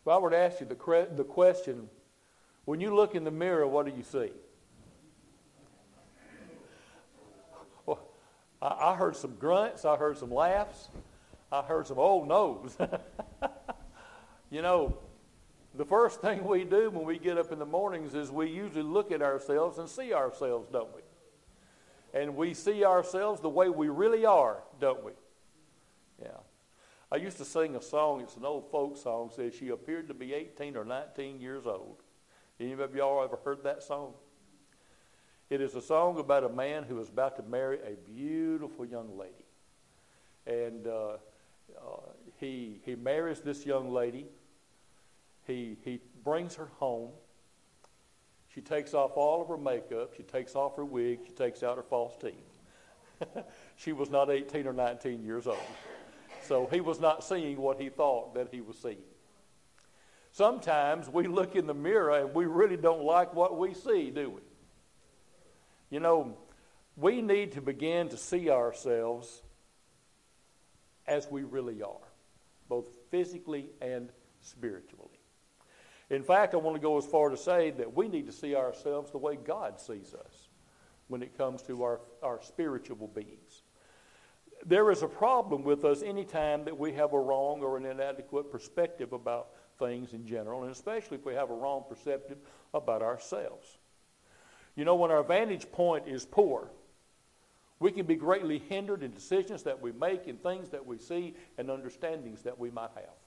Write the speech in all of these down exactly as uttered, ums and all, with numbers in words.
If I were to ask you the, cre- the question, when you look in the mirror, what do you see? Well, I, I heard some grunts. I heard some laughs. I heard some old no's. You know, the first thing we do when we get up in the mornings is we usually look at ourselves and see ourselves, don't we? And we see ourselves the way we really are, don't we? Yeah. I used to sing a song. It's an old folk song. It says, she appeared to be eighteen or nineteen years old. Any of y'all ever heard that song? It is a song about a man who is about to marry a beautiful young lady. And uh, uh, he he marries this young lady. He he brings her home. She takes off all of her makeup. She takes off her wig. She takes out her false teeth. She was not eighteen or nineteen years old. So he was not seeing what he thought that he was seeing. Sometimes we look in the mirror and we really don't like what we see, do we? You know, we need to begin to see ourselves as we really are, both physically and spiritually. In fact, I want to go as far to say that we need to see ourselves the way God sees us when it comes to our, our spiritual beings. There is a problem with us anytime that we have a wrong or an inadequate perspective about things in general, and especially if we have a wrong perspective about ourselves. You know, when our vantage point is poor, we can be greatly hindered in decisions that we make and things that we see and understandings that we might have.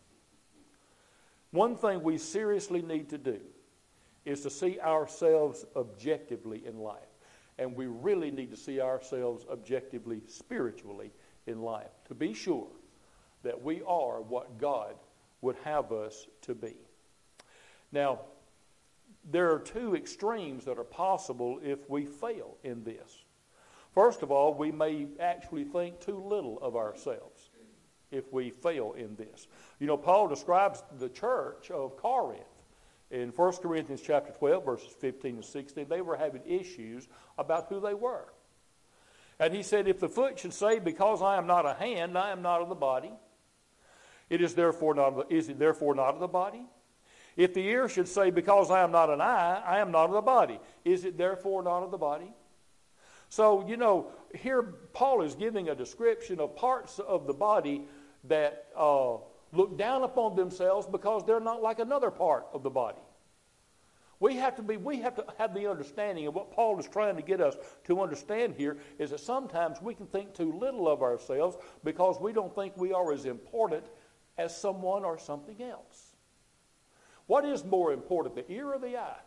One thing we seriously need to do is to see ourselves objectively in life. And we really need to see ourselves objectively spiritually in life to be sure that we are what God would have us to be. Now, there are two extremes that are possible if we fail in this. First of all, we may actually think too little of ourselves if we fail in this. You know, Paul describes the church of Corinth in First Corinthians chapter twelve, verses fifteen and sixteen. They were having issues about who they were. And he said, if the foot should say, because I am not a hand, I am not of the body, it is therefore not, is it therefore not of the body? If the ear should say, because I am not an eye, I am not of the body, is it therefore not of the body? So, you know, here Paul is giving a description of parts of the body that uh, look down upon themselves because they're not like another part of the body. We have to be, we have to have the understanding of what Paul is trying to get us to understand here is that sometimes we can think too little of ourselves because we don't think we are as important as someone or something else. What is more important, the ear or the eye?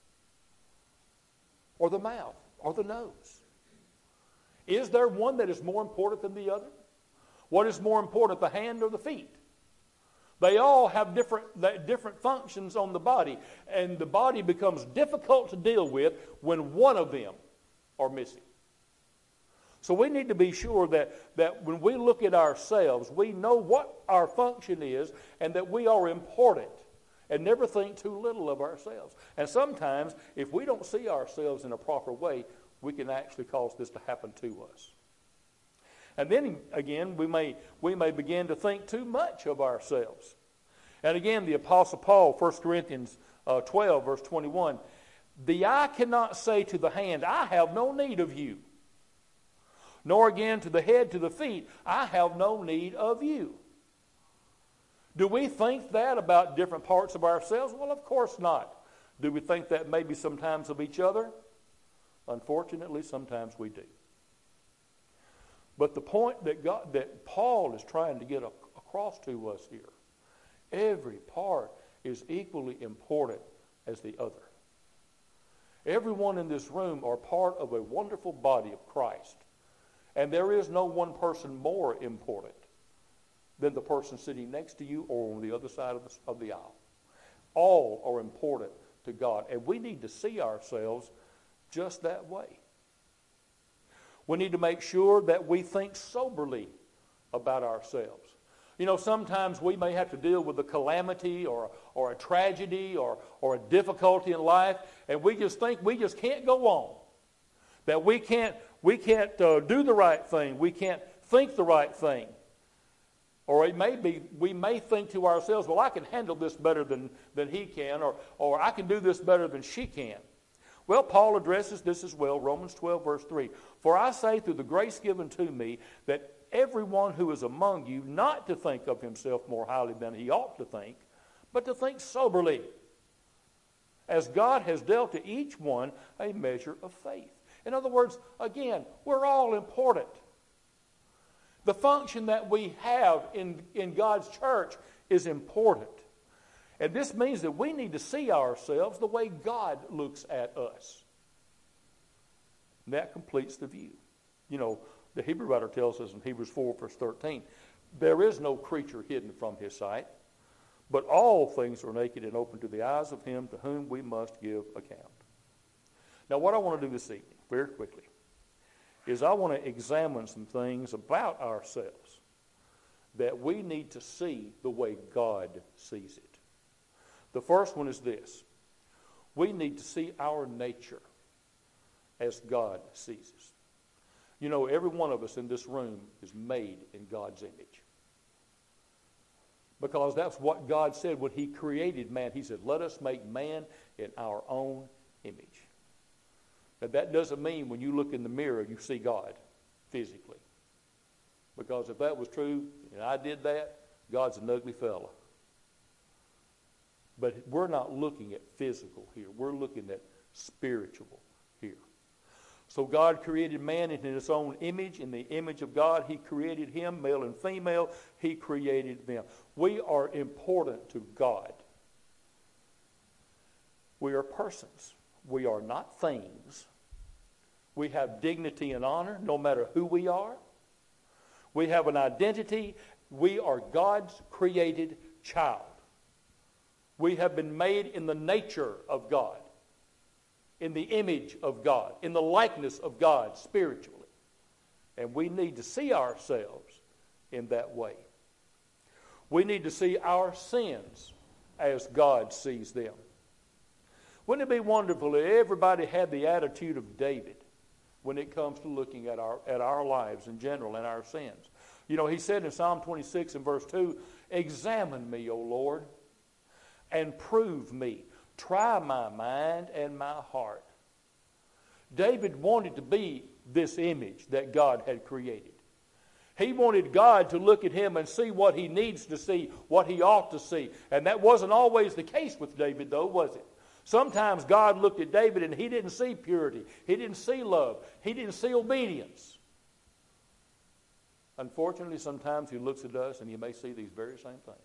Or the mouth? Or the nose? Is there one that is more important than the other? What is more important, the hand or the feet? They all have different, different functions on the body, and the body becomes difficult to deal with when one of them are missing. So we need to be sure that, that when we look at ourselves, we know what our function is and that we are important, and never think too little of ourselves. And sometimes, if we don't see ourselves in a proper way, we can actually cause this to happen to us. And then again, we may we may begin to think too much of ourselves. And again, the Apostle Paul, First Corinthians uh, twelve, verse twenty-one, the eye cannot say to the hand, I have no need of you. Nor again to the head, to the feet, I have no need of you. Do we think that about different parts of ourselves? Well, of course not. Do we think that maybe sometimes of each other? Unfortunately, sometimes we do. But the point that God, that Paul is trying to get a, across to us here, every part is equally important as the other. Everyone in this room are part of a wonderful body of Christ. And there is no one person more important than the person sitting next to you or on the other side of the, of the aisle. All are important to God. And we need to see ourselves just that way. We need to make sure that we think soberly about ourselves. You know, sometimes we may have to deal with a calamity or, or a tragedy or, or a difficulty in life, and we just think we just can't go on. That we can't, we can't uh, do the right thing. We can't think the right thing. Or it may be, we may think to ourselves, well, I can handle this better than, than he can, or, or I can do this better than she can. Well, Paul addresses this as well, Romans twelve, verse three. For I say through the grace given to me that everyone who is among you not to think of himself more highly than he ought to think, but to think soberly, as God has dealt to each one a measure of faith. In other words, again, we're all important. The function that we have in, in God's church is important. And this means that we need to see ourselves the way God looks at us. And that completes the view. You know, the Hebrew writer tells us in Hebrews four, verse thirteen, there is no creature hidden from his sight, but all things are naked and open to the eyes of him to whom we must give account. Now, what I want to do this evening, very quickly, is I want to examine some things about ourselves that we need to see the way God sees it. The first one is this. We need to see our nature as God sees us. You know, every one of us in this room is made in God's image. Because that's what God said when he created man. He said, let us make man in our own image. Now, that doesn't mean when you look in the mirror you see God physically. Because if that was true and I did that, God's an ugly fella. But we're not looking at physical here. We're looking at spiritual here. So God created man in his own image. In the image of God, he created him, male and female. He created them. We are important to God. We are persons. We are not things. We have dignity and honor no matter who we are. We have an identity. We are God's created child. We have been made in the nature of God, in the image of God, in the likeness of God spiritually. And we need to see ourselves in that way. We need to see our sins as God sees them. Wouldn't it be wonderful if everybody had the attitude of David when it comes to looking at our, at our lives in general and our sins? You know, he said in Psalm twenty-six and verse two, examine me, O Lord, and prove me. Try my mind and my heart. David wanted to be this image that God had created. He wanted God to look at him and see what he needs to see, what he ought to see. And that wasn't always the case with David, though, was it? Sometimes God looked at David and he didn't see purity. He didn't see love. He didn't see obedience. Unfortunately, sometimes he looks at us and he may see these very same things.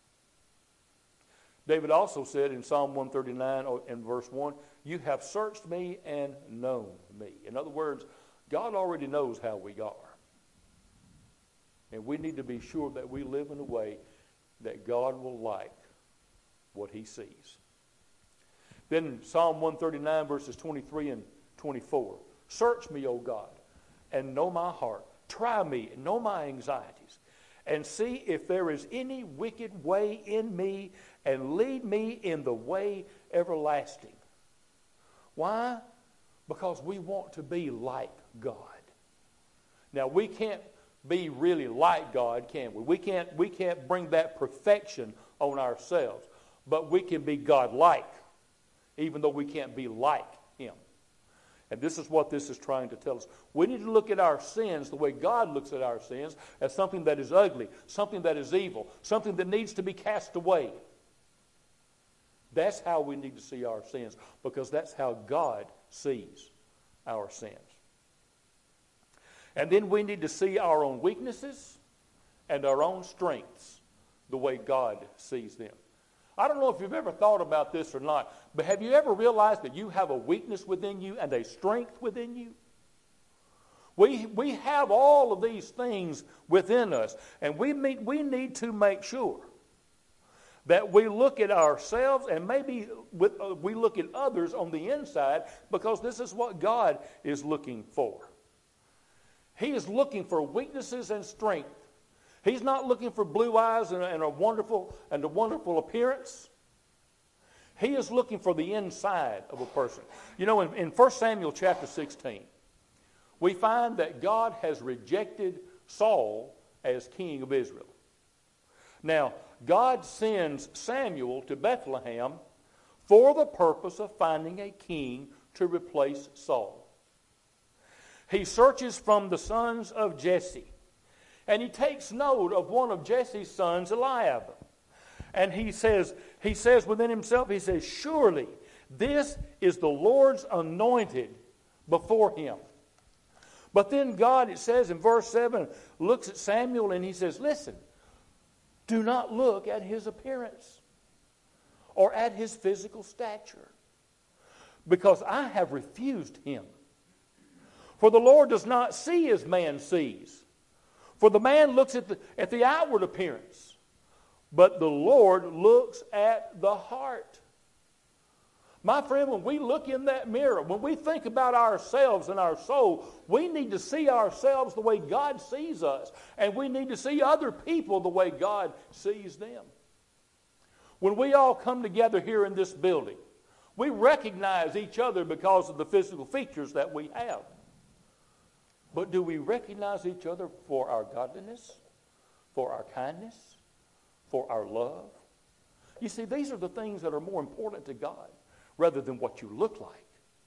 David also said in Psalm one thirty-nine and verse one, you have searched me and known me. In other words, God already knows how we are. And we need to be sure that we live in a way that God will like what he sees. Then Psalm one thirty-nine verses twenty-three and twenty-four. Search me, O God, and know my heart. Try me and know my anxieties. And see if there is any wicked way in me, and lead me in the way everlasting. Why? Because we want to be like God. Now, we can't be really like God, can we? We can't, we can't bring that perfection on ourselves. But we can be God-like, even though we can't be like him. And this is what this is trying to tell us. We need to look at our sins the way God looks at our sins, as something that is ugly, something that is evil, something that needs to be cast away. That's how we need to see our sins, because that's how God sees our sins. And then we need to see our own weaknesses and our own strengths the way God sees them. I don't know if you've ever thought about this or not, but have you ever realized that you have a weakness within you and a strength within you? We, we have all of these things within us, and we, meet, we need to make sure that we look at ourselves and maybe with, uh, we look at others on the inside, because this is what God is looking for. He is looking for weaknesses and strength. He's not looking for blue eyes and a, and a wonderful and a wonderful appearance. He is looking for the inside of a person. You know, in, in First Samuel chapter sixteen, we find that God has rejected Saul as king of Israel. Now, God sends Samuel to Bethlehem for the purpose of finding a king to replace Saul. He searches from the sons of Jesse, and he takes note of one of Jesse's sons, Eliab. And he says, he says within himself, he says, surely this is the Lord's anointed before him. But then God, it says in verse seven, looks at Samuel and he says, listen, do not look at his appearance or at his physical stature, because I have refused him. For the Lord does not see as man sees. For the man looks at the, at the outward appearance, but the Lord looks at the heart. My friend, when we look in that mirror, when we think about ourselves and our soul, we need to see ourselves the way God sees us. And we need to see other people the way God sees them. When we all come together here in this building, we recognize each other because of the physical features that we have. But do we recognize each other for our godliness, for our kindness, for our love? You see, these are the things that are more important to God rather than what you look like.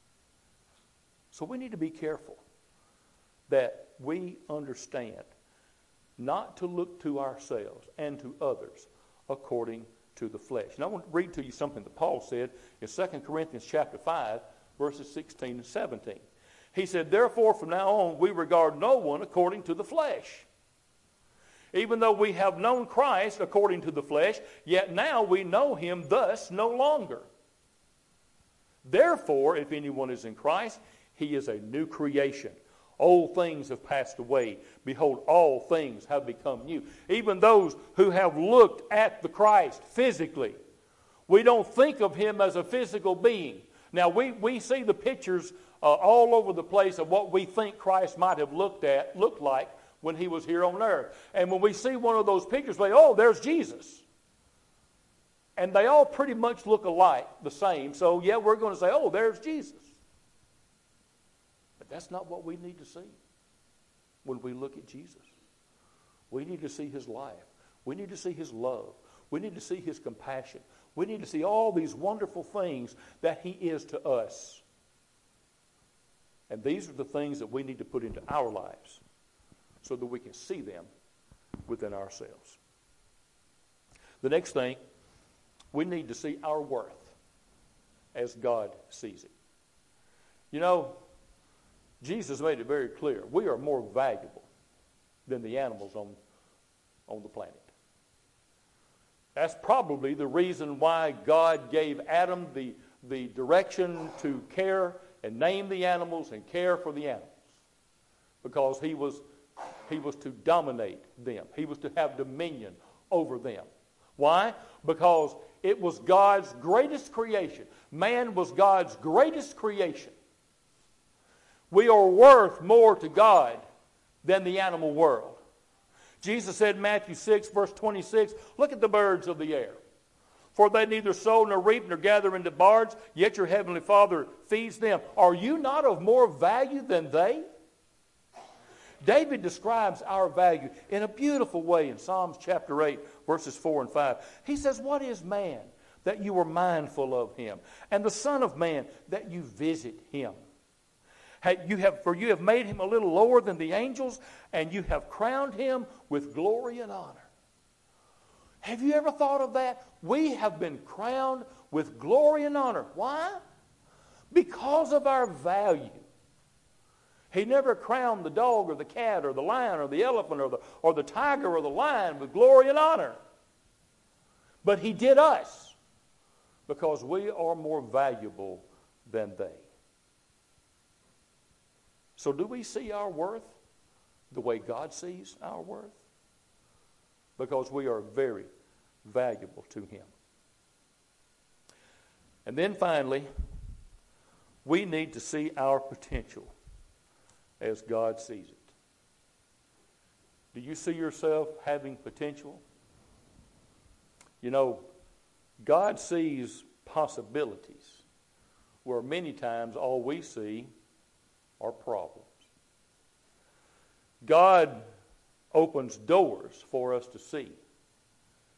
So we need to be careful that we understand not to look to ourselves and to others according to the flesh. And I want to read to you something that Paul said in Second Corinthians chapter five, verses sixteen and seventeen. He said, therefore from now on we regard no one according to the flesh. Even though we have known Christ according to the flesh, yet now we know him thus no longer. Therefore, if anyone is in Christ, he is a new creation. Old things have passed away. Behold, all things have become new. Even those who have looked at the Christ physically, we don't think of him as a physical being. Now, we, we see the pictures uh, all over the place of what we think Christ might have looked at, looked like when he was here on earth. And when we see one of those pictures, we say, oh, there's Jesus. And they all pretty much look alike, the same. So, yeah, we're going to say, oh, there's Jesus. But that's not what we need to see when we look at Jesus. We need to see his life. We need to see his love. We need to see his compassion. We need to see all these wonderful things that he is to us. And these are the things that we need to put into our lives so that we can see them within ourselves. The next thing, we need to see our worth as God sees it. You know, Jesus made it very clear. We are more valuable than the animals on, on the planet. That's probably the reason why God gave Adam the, the direction to care and name the animals and care for the animals. Because he was, he was to dominate them. He was to have dominion over them. Why? Because it was God's greatest creation. Man was God's greatest creation. We are worth more to God than the animal world. Jesus said in Matthew six, verse twenty-six, look at the birds of the air. For they neither sow nor reap nor gather into barns, yet your heavenly Father feeds them. Are you not of more value than they? David describes our value in a beautiful way in Psalms chapter eight, verses four and five. He says, what is man that you are mindful of him, and the Son of Man that you visit him? You have, for you have made him a little lower than the angels, and you have crowned him with glory and honor. Have you ever thought of that? We have been crowned with glory and honor. Why? Because of our value. He never crowned the dog or the cat or the lion or the elephant or the, or the tiger or the lion with glory and honor. But he did us because we are more valuable than they. So do we see our worth the way God sees our worth? Because we are very valuable to him. And then finally, we need to see our potential as God sees it. Do you see yourself having potential? You know, God sees possibilities where many times all we see are problems. God opens doors for us to see.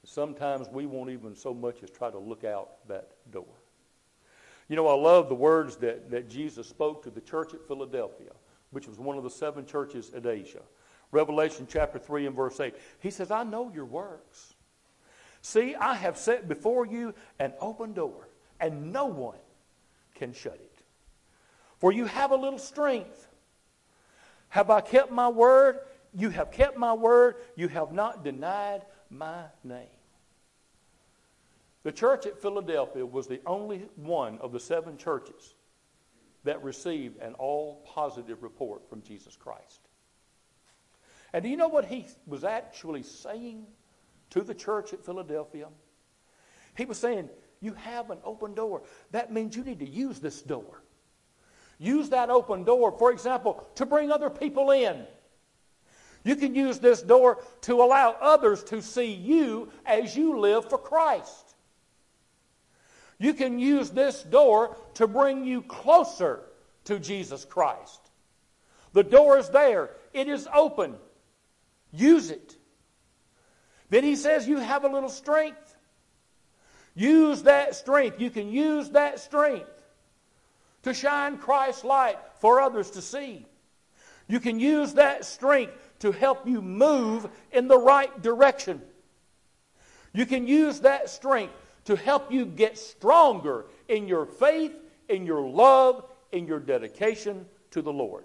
Sometimes we won't even so much as try to look out that door. You know, I love the words that, that Jesus spoke to the church at Philadelphia, which was one of the seven churches at Asia. Revelation chapter three and verse eight. He says, I know your works. See, I have set before you an open door, and no one can shut it. For you have a little strength. Have I kept my word? You have kept my word. You have not denied my name. The church at Philadelphia was the only one of the seven churches that received an all-positive report from Jesus Christ. And do you know what he was actually saying to the church at Philadelphia? He was saying, you have an open door. That means you need to use this door. Use that open door, for example, to bring other people in. You can use this door to allow others to see you as you live for Christ. You can use this door to bring you closer to Jesus Christ. The door is there. It is open. Use it. Then he says you have a little strength. Use that strength. You can use that strength to shine Christ's light for others to see. You can use that strength to help you move in the right direction. You can use that strength to help you get stronger in your faith, in your love, in your dedication to the Lord.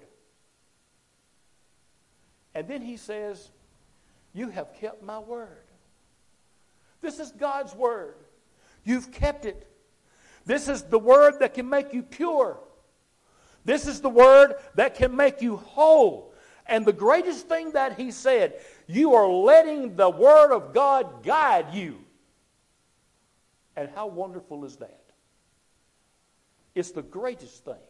And then he says, you have kept my word. This is God's word. You've kept it. This is the word that can make you pure. This is the word that can make you whole. And the greatest thing that he said, you are letting the word of God guide you. And how wonderful is that? It's the greatest thing.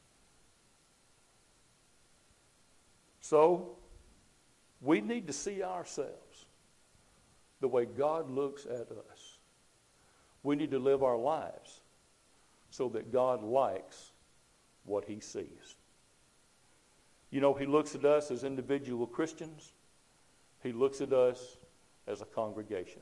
So, we need to see ourselves the way God looks at us. We need to live our lives so that God likes what he sees. You know, he looks at us as individual Christians. He looks at us as a congregation.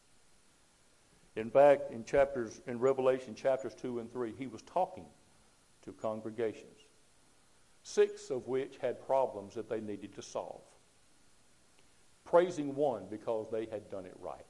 In fact, in chapters in Revelation chapters two and three, he was talking to congregations, six of which had problems that they needed to solve, praising one because they had done it right.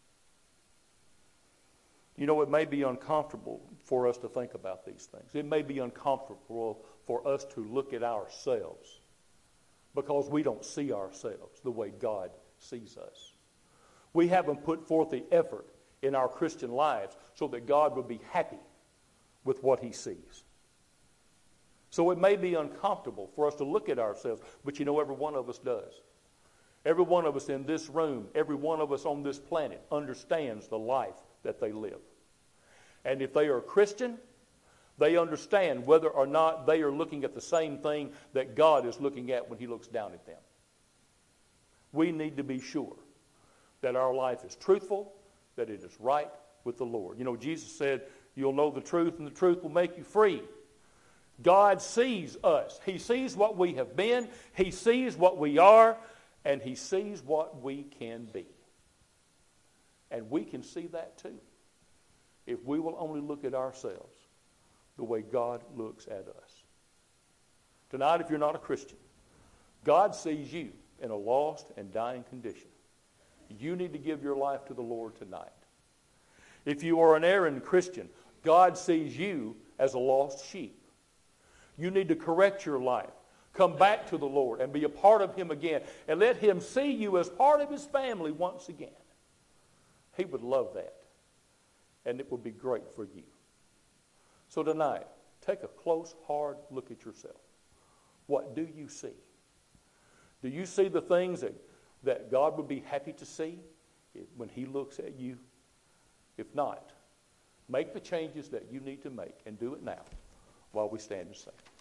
You know, it may be uncomfortable for us to think about these things. It may be uncomfortable for us to look at ourselves because we don't see ourselves the way God sees us. We haven't put forth the effort in our Christian lives so that God would be happy with what he sees. So it may be uncomfortable for us to look at ourselves, but you know, every one of us does. Every one of us in this room, every one of us on this planet understands the life that they live. And if they are a Christian, they understand whether or not they are looking at the same thing that God is looking at when he looks down at them. We need to be sure that our life is truthful, that it is right with the Lord. You know, Jesus said, you'll know the truth and the truth will make you free. God sees us. He sees what we have been. He sees what we are. And he sees what we can be. And we can see that too, if we will only look at ourselves the way God looks at us. Tonight, if you're not a Christian, God sees you in a lost and dying condition. You need to give your life to the Lord tonight. If you are an errant Christian, God sees you as a lost sheep. You need to correct your life. Come back to the Lord and be a part of him again. And let him see you as part of his family once again. He would love that. And it would be great for you. So tonight, take a close, hard look at yourself. What do you see? Do you see the things that, that God would be happy to see when he looks at you? If not, make the changes that you need to make and do it now while we stand and sing.